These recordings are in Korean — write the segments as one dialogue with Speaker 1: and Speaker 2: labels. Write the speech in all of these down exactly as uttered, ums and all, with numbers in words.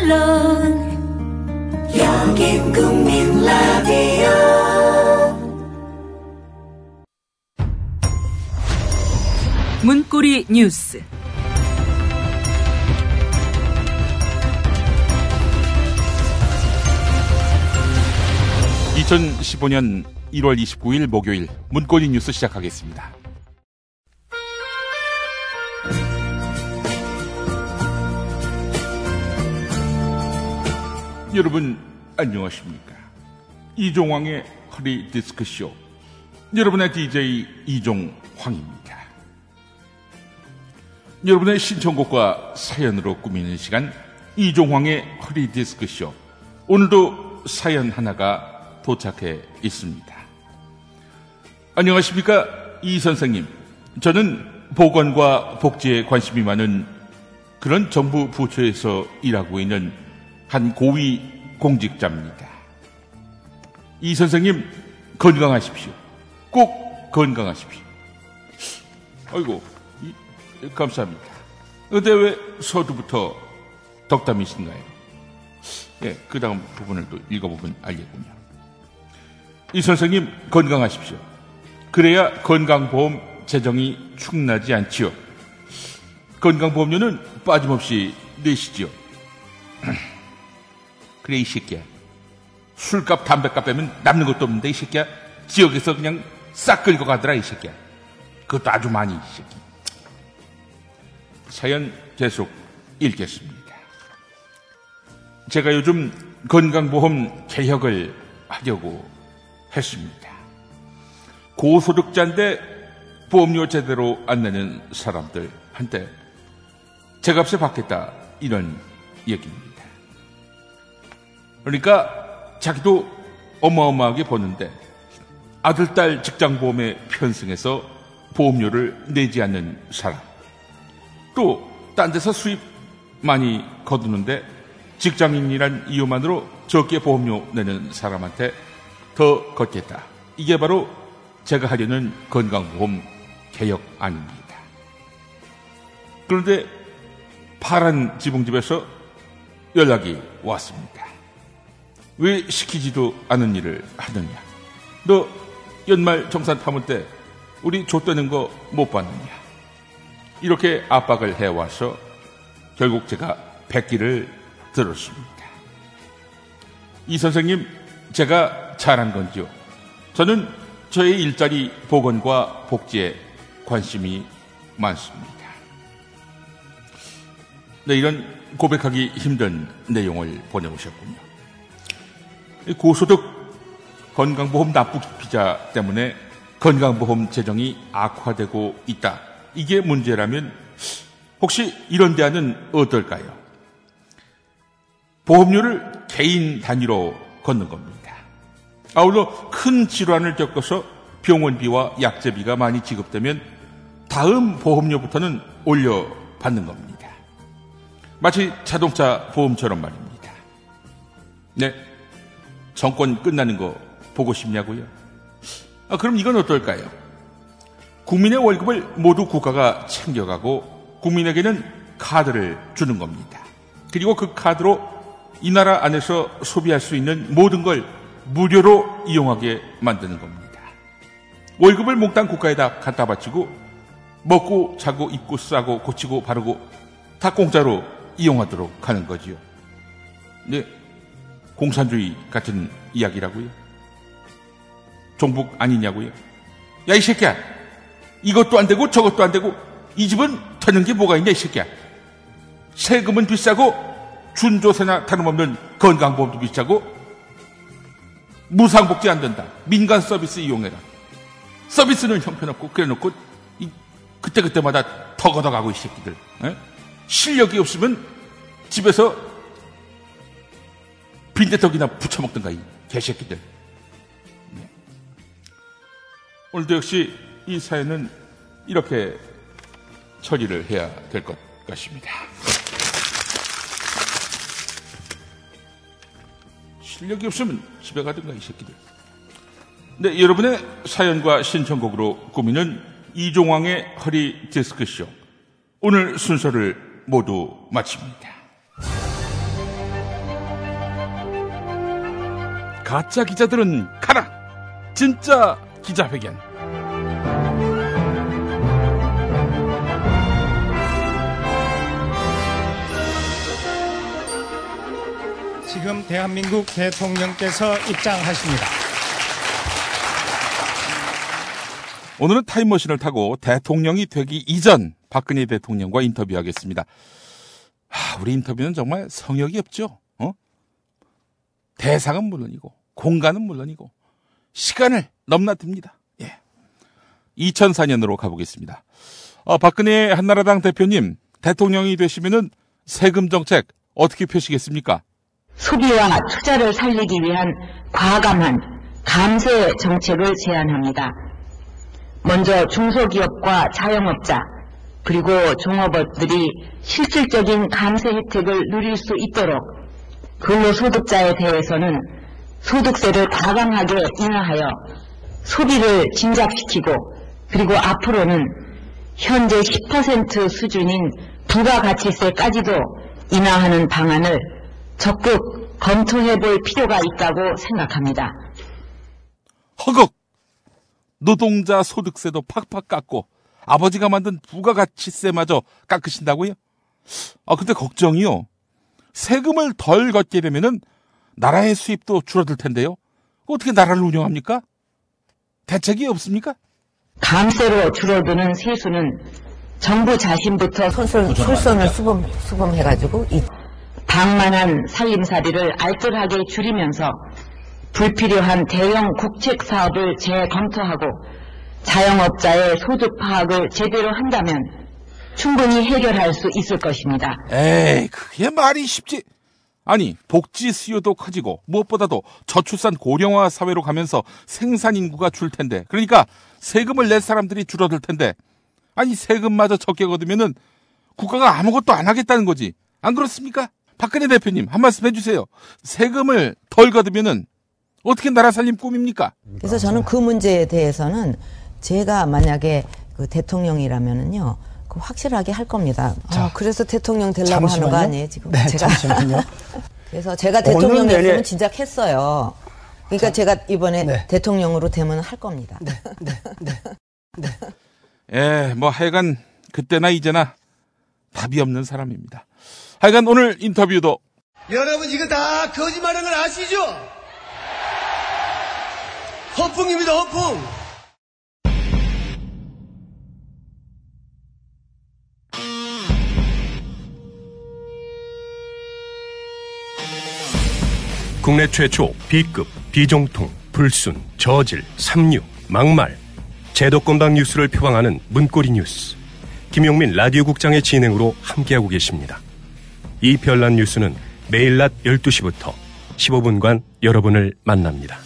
Speaker 1: 물론 여긴 국민 라디오.
Speaker 2: 문고리 뉴스.
Speaker 3: 이천십오년 일월 이십구일 목요일 문고리 뉴스 시작하겠습니다. 여러분 안녕하십니까? 이종황의 허리 디스크쇼, 여러분의 디제이 이종황입니다. 여러분의 신청곡과 사연으로 꾸미는 시간, 이종황의 허리 디스크쇼. 오늘도 사연 하나가 도착해 있습니다. 안녕하십니까, 이 선생님. 저는 보건과 복지에 관심이 많은 그런 정부 부처에서 일하고 있는 한 고위 공직자입니다. 이 선생님 건강하십시오. 꼭 건강하십시오. 아이고, 이, 감사합니다. 근데 왜 서두부터 덕담이신가요? 예, 그 다음 부분을 또 읽어보면 알겠군요. 이 선생님 건강하십시오. 그래야 건강보험 재정이 축나지 않지요. 건강보험료는 빠짐없이 내시지요. 그래, 이 새끼야. 술값, 담배값 빼면 남는 것도 없는데, 이 새끼야. 지역에서 그냥 싹 긁어 가더라, 이 새끼야. 그것도 아주 많이, 이 새끼. 사연 계속 읽겠습니다. 제가 요즘 건강보험 개혁을 하려고 했습니다. 고소득자인데 보험료 제대로 안 내는 사람들한테 제값에 받겠다, 이런 얘기입니다. 그러니까 자기도 어마어마하게 버는데 아들, 딸 직장보험에 편승해서 보험료를 내지 않는 사람, 또 딴 데서 수입 많이 거두는데 직장인이란 이유만으로 적게 보험료 내는 사람한테 더 걷겠다. 이게 바로 제가 하려는 건강보험 개혁 아닙니다. 그런데 파란 지붕집에서 연락이 왔습니다. 왜 시키지도 않은 일을 하느냐? 너 연말 정산 파문 때 우리 줬다는 거 못 받느냐? 이렇게 압박을 해와서 결국 제가 백기를 들었습니다. 이 선생님, 제가 잘한 건지요? 저는 저의 일자리 보건과 복지에 관심이 많습니다. 네, 이런 고백하기 힘든 내용을 보내오셨군요. 고소득 건강보험 납부피자 때문에 건강보험 재정이 악화되고 있다. 이게 문제라면 혹시 이런 대안은 어떨까요? 보험료를 개인 단위로 걷는 겁니다. 아울러 큰 질환을 겪어서 병원비와 약제비가 많이 지급되면 다음 보험료부터는 올려받는 겁니다. 마치 자동차 보험처럼 말입니다. 네, 정권 끝나는 거 보고 싶냐고요? 아, 그럼 이건 어떨까요? 국민의 월급을 모두 국가가 챙겨가고 국민에게는 카드를 주는 겁니다. 그리고 그 카드로 이 나라 안에서 소비할 수 있는 모든 걸 무료로 이용하게 만드는 겁니다. 월급을 몽땅 국가에다 갖다 바치고 먹고 자고 입고 싸고 고치고 바르고 다 공짜로 이용하도록 하는 거지요. 네, 공산주의 같은 이야기라고요? 종북 아니냐고요? 야, 이 새끼야, 이것도 안 되고 저것도 안 되고 이 집은 터는 게 뭐가 있냐, 이 새끼야. 세금은 비싸고 준조세나 다름없는 건강보험도 비싸고 무상복지 안 된다. 민간 서비스 이용해라. 서비스는 형편없고 그래놓고 이, 그때그때마다 더 걷어가고, 이 새끼들. 에? 실력이 없으면 집에서 빈대떡이나 부쳐먹든가, 이 개새끼들. 네. 오늘도 역시 이 사연은 이렇게 처리를 해야 될 것 같습니다. 실력이 없으면 집에 가든가, 이 새끼들. 네, 여러분의 사연과 신청곡으로 꾸미는 이종황의 허리 디스크쇼. 오늘 순서를 모두 마칩니다. 가짜 기자들은 가라! 진짜 기자회견.
Speaker 2: 지금 대한민국 대통령께서 입장하십니다.
Speaker 3: 오늘은 타임머신을 타고 대통령이 되기 이전 박근혜 대통령과 인터뷰하겠습니다. 하, 우리 인터뷰는 정말 성역이 없죠. 어? 대상은 물론이고 공간은 물론이고 시간을 넘나듭니다. 예. 이천사 년으로 가보겠습니다. 어, 박근혜 한나라당 대표님, 대통령이 되시면은 세금 정책 어떻게 펴시겠습니까?
Speaker 4: 소비와 투자를 살리기 위한 과감한 감세 정책을 제안합니다. 먼저 중소기업과 자영업자 그리고 종업원들이 실질적인 감세 혜택을 누릴 수 있도록 근로소득자에 대해서는 소득세를 과감하게 인하하여 소비를 진작시키고 그리고 앞으로는 현재 십 퍼센트 수준인 부가가치세까지도 인하하는 방안을 적극 검토해볼 필요가 있다고 생각합니다.
Speaker 3: 허걱! 노동자 소득세도 팍팍 깎고 아버지가 만든 부가가치세마저 깎으신다고요? 아, 근데 걱정이요. 세금을 덜 걷게 되면은 나라의 수입도 줄어들 텐데요. 어떻게 나라를 운영합니까? 대책이 없습니까?
Speaker 4: 감세로 줄어드는 세수는 정부 자신부터
Speaker 5: 솔선, 솔선을 수범, 수범해가지고 이
Speaker 4: 방만한 살림살이를 알뜰하게 줄이면서 불필요한 대형 국책 사업을 재검토하고 자영업자의 소득 파악을 제대로 한다면 충분히 해결할 수 있을 것입니다.
Speaker 3: 에이, 그게 말이 쉽지. 아니, 복지 수요도 커지고 무엇보다도 저출산 고령화 사회로 가면서 생산 인구가 줄 텐데, 그러니까 세금을 낼 사람들이 줄어들 텐데, 아니 세금마저 적게 걷으면은 국가가 아무것도 안 하겠다는 거지. 안 그렇습니까? 박근혜 대표님, 한 말씀 해주세요. 세금을 덜 걷으면은 어떻게 나라 살림 꿈입니까?
Speaker 5: 그래서 저는 그 문제에 대해서는 제가 만약에 그 대통령이라면은요, 그 확실하게 할 겁니다.
Speaker 2: 자,
Speaker 5: 아, 그래서 대통령 되려고
Speaker 2: 잠시만요.
Speaker 5: 하는 거 아니에요, 지금?
Speaker 2: 네,
Speaker 5: 제가.
Speaker 2: 잠시만요.
Speaker 5: 그래서 제가 대통령이었으면
Speaker 2: 내내...
Speaker 5: 진작 했어요. 그러니까 자, 제가 이번에
Speaker 2: 네.
Speaker 5: 대통령으로 되면 할 겁니다.
Speaker 2: 네, 네, 네. 네.
Speaker 3: 예, 뭐 하여간 그때나 이제나 답이 없는 사람입니다. 하여간 오늘 인터뷰도
Speaker 6: 여러분 이거 다 거짓말하는 걸 아시죠? 허풍입니다, 허풍.
Speaker 7: 국내 최초 B급, 비정통, 불순, 저질, 삼류, 막말, 제도권방 뉴스를 표방하는 문고리 뉴스. 김용민 라디오 국장의 진행으로 함께하고 계십니다. 이 별난 뉴스는 매일 낮 열두 시부터 십오 분간 여러분을 만납니다.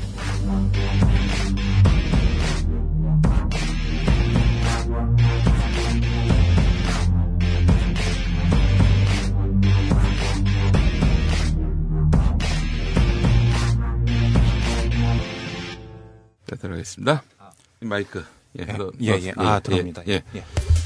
Speaker 3: 자, 들어가겠습니다. 마이크. 예,
Speaker 2: 예,
Speaker 3: 너,
Speaker 2: 예,
Speaker 3: 너,
Speaker 2: 예. 아, 들어옵니다.
Speaker 3: 예, 예.
Speaker 2: 예.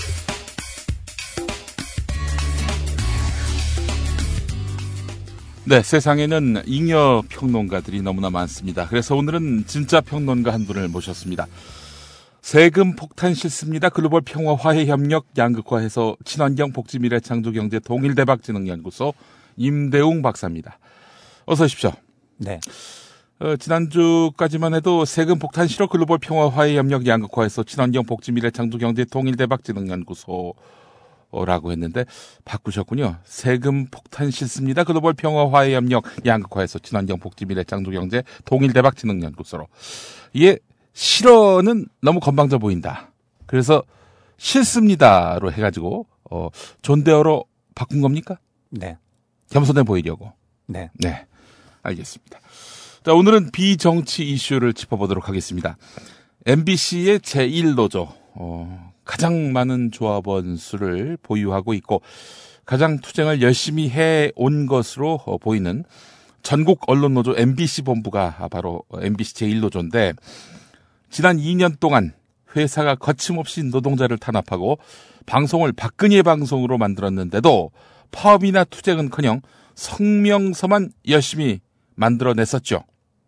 Speaker 3: 네, 세상에는 잉여 평론가들이 너무나 많습니다. 그래서 오늘은 진짜 평론가 한 분을 모셨습니다. 세금 폭탄 싫습니다. 글로벌 평화 화해 협력 양극화해서 친환경 복지 미래 창조 경제 통일대박 진흥연구소 임대웅 박사입니다. 어서 오십시오.
Speaker 2: 네.
Speaker 3: 어, 지난주까지만 해도 세금 폭탄 싫어 글로벌 평화 화해 협력 양극화해서 친환경 복지 미래 창조 경제 통일대박 진흥연구소라고 했는데 바꾸셨군요. 세금 폭탄 싫습니다. 글로벌 평화 화해 협력 양극화해서 친환경 복지 미래 창조 경제 통일대박 진흥연구소로. 이게 싫어는 너무 건방져 보인다. 그래서 싫습니다로 해가지고 어, 존대어로 바꾼 겁니까?
Speaker 2: 네.
Speaker 3: 겸손해 보이려고.
Speaker 2: 네.
Speaker 3: 네, 알겠습니다. 자, 오늘은 비정치 이슈를 짚어보도록 하겠습니다. 엠비씨의 제일 노조, 어, 가장 많은 조합원 수를 보유하고 있고 가장 투쟁을 열심히 해온 것으로 어, 보이는 전국 언론노조 엠비씨 본부가 바로 엠비씨 제일 노조인데 지난 이 년 동안 회사가 거침없이 노동자를 탄압하고 방송을 박근혜 방송으로 만들었는데도 파업이나 투쟁은커녕 성명서만 열심히 만들어냈었죠.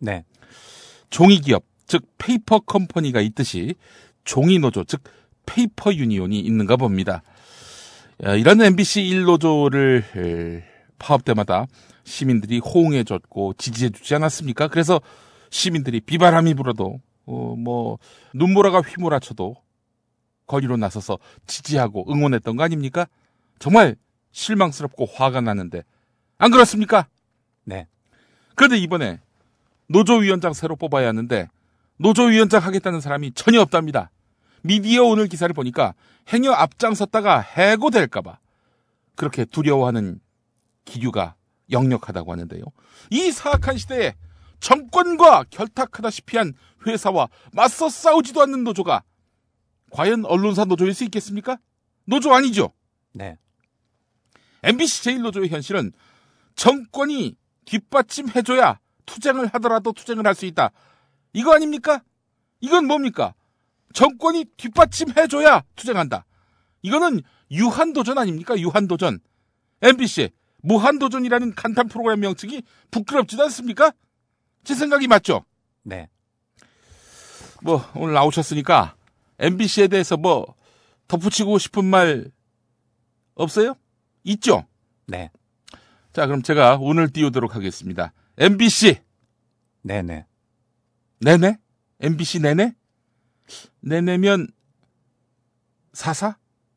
Speaker 2: 네.
Speaker 3: 종이기업, 즉 페이퍼 컴퍼니가 있듯이 종이노조, 즉 페이퍼 유니온이 있는가 봅니다. 이런 엠비씨 일 노조를 파업 때마다 시민들이 호응해줬고 지지해주지 않았습니까? 그래서 시민들이 비바람이 불어도 어, 뭐 눈보라가 휘몰아쳐도 거리로 나서서 지지하고 응원했던 거 아닙니까? 정말 실망스럽고 화가 나는데 안 그렇습니까?
Speaker 2: 네.
Speaker 3: 그런데 이번에 노조위원장 새로 뽑아야 하는데 노조위원장 하겠다는 사람이 전혀 없답니다. 미디어 오늘 기사를 보니까 행여 앞장섰다가 해고될까봐 그렇게 두려워하는 기류가 역력하다고 하는데요. 이 사악한 시대에 정권과 결탁하다시피 한 회사와 맞서 싸우지도 않는 노조가 과연 언론사 노조일 수 있겠습니까? 노조 아니죠?
Speaker 2: 네.
Speaker 3: 엠비씨 제일 노조의 현실은 정권이 뒷받침해줘야 투쟁을 하더라도 투쟁을 할 수 있다. 이거 아닙니까? 이건 뭡니까? 정권이 뒷받침해줘야 투쟁한다. 이거는 유한도전 아닙니까? 유한도전. 엠비씨 무한도전이라는 간판 프로그램 명칭이 부끄럽지도 않습니까? 제 생각이 맞죠?
Speaker 2: 네.
Speaker 3: 뭐 오늘 나오셨으니까 엠비씨에 대해서 뭐 덧붙이고 싶은 말 없어요? 있죠?
Speaker 2: 네.
Speaker 3: 자, 그럼 제가 오늘 띄우도록 하겠습니다. 엠비씨.
Speaker 2: 네네.
Speaker 3: 네네? 엠비씨 네네? 네네면 사사?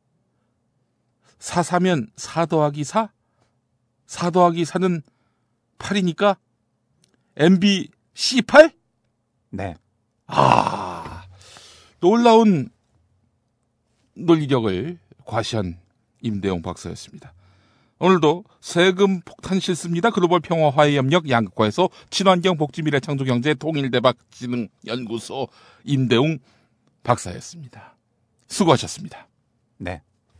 Speaker 3: 사사면 사 더하기 사? 사 더하기 사는 팔이니까 엠비씨 팔?
Speaker 2: 네.
Speaker 3: 아, 놀라운 논리력을 과시한 임대용 박사였습니다. 오늘도 세금 폭탄 실습니다. 글로벌 평화 화해협력 양극화에서 친환경 복지 미래 창조 경제 통일대박 진흥 연구소 임대웅 박사였습니다. 수고하셨습니다.
Speaker 2: 네.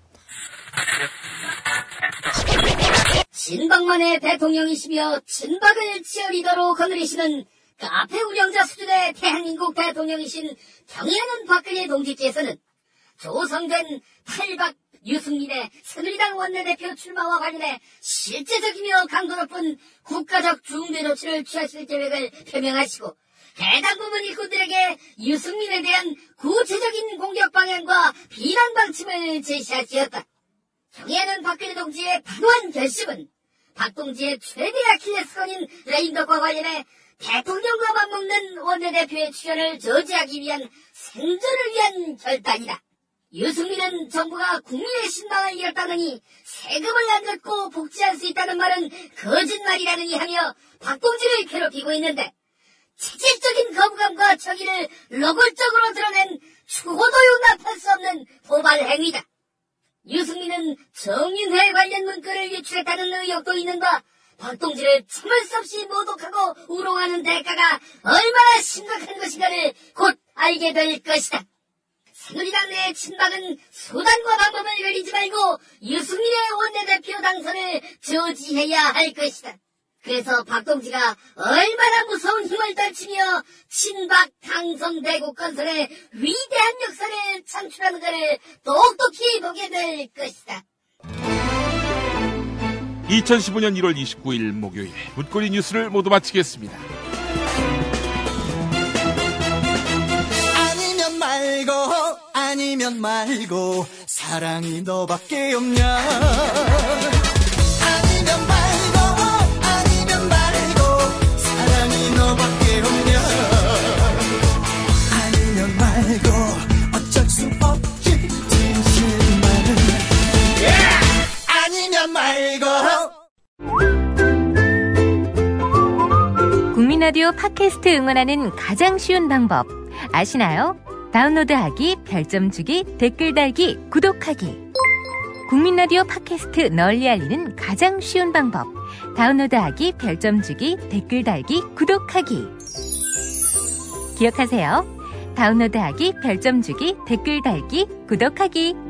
Speaker 8: 친박만의 대통령이시며 친박을 치어리더로 거느리시는 카페 운영자 수준의 대한민국 대통령이신 경애하는 박근혜 동지께서는 조성된 탈박 유승민의 새누리당 원내대표 출마와 관련해 실제적이며 강도 높은 국가적 중대 조치를 취하실 계획을 표명하시고 해당 부분 일꾼들에게 유승민에 대한 구체적인 공격 방향과 비난 방침을 제시하시었다. 경애하는 박근혜 동지의 단호한 결심은 박 동지의 최대 아킬레스건인 레임덕과 관련해 대통령과 맞먹는 원내대표의 출연을 저지하기 위한 생존을 위한 결단이다. 유승민은 정부가 국민의 신망을 잃었다느니 세금을 안 걷고 복지할 수 있다는 말은 거짓말이라느니 하며 박동지를 괴롭히고 있는데 체질적인 거부감과 정의를 노골적으로 드러낸 추호도 용납할 수 없는 도발 행위다. 유승민은 정윤회 관련 문건을 유출했다는 의혹도 있는 바 박동지를 참을 수 없이 모독하고 우롱하는 대가가 얼마나 심각한 것인가를 곧 알게 될 것이다. 새누리당 내 친박은 수단과 방법을 가리지 말고 유승민의 원내대표 당선을 저지해야 할 것이다. 그래서 박동지가 얼마나 무서운 힘을 떨치며 친박 당선 대국 건설의 위대한 역사를 창출하는 것을 똑똑히 보게 될 것이다.
Speaker 3: 이천십오 년 일월 이십구일 목요일 문고리 뉴스를 모두 마치겠습니다.
Speaker 6: 아니면 말고 아니면 말고 사랑이 너밖에 없냐. 아니면 말고 아니면 말고 사랑이 너밖에 없냐. 아니면 말고 어쩔 수 없지 진실만은. yeah! 아니면 말고.
Speaker 9: 국민 라디오 팟캐스트 응원하는 가장 쉬운 방법 아시나요? 다운로드하기, 별점 주기, 댓글 달기, 구독하기. 국민 라디오 팟캐스트 널리 알리는 가장 쉬운 방법. 다운로드하기, 별점 주기, 댓글 달기, 구독하기. 기억하세요. 다운로드하기, 별점 주기, 댓글 달기, 구독하기.